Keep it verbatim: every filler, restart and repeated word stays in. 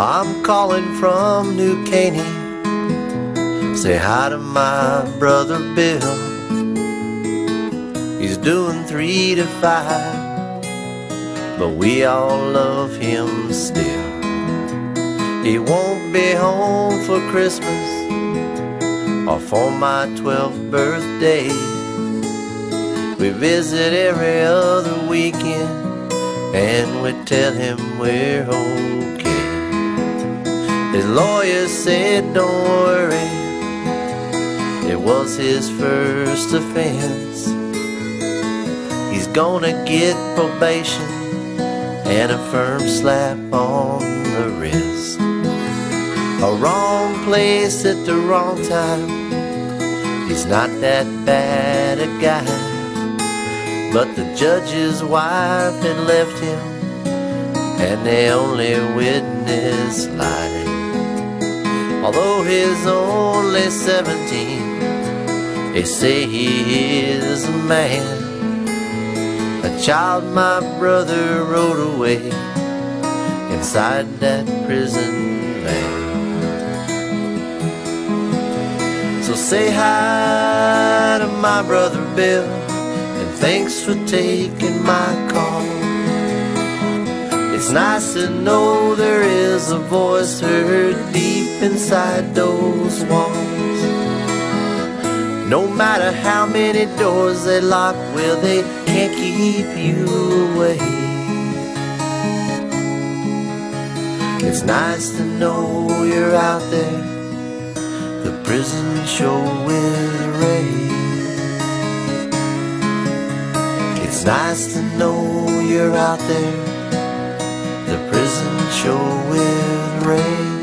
I'm calling from New Caney. Say hi to my brother Bill. He's doing three to five, but we all love him still. He won't be home for Christmas or for my twelfth birthday. We visit every other weekend, and we tell him we're okay. His lawyer said don't worry, it was his first offense. He's gonna get probation and a firm slap on the wrist. A wrong place at the wrong time. He's not that bad a guy, but the judge's wife had left him, and the only witness lied. Although he's only seventeen, they say he is a man. A child my brother rode away inside that prison van. So say hi to my brother Bill, and thanks for taking my call. It's nice to know there is a voice heard deep inside those walls. No matter how many doors they lock, well, they can't keep you away. It's nice to know you're out there, the prison show with Ray. It's nice to know you're out there, the prison show with Ray.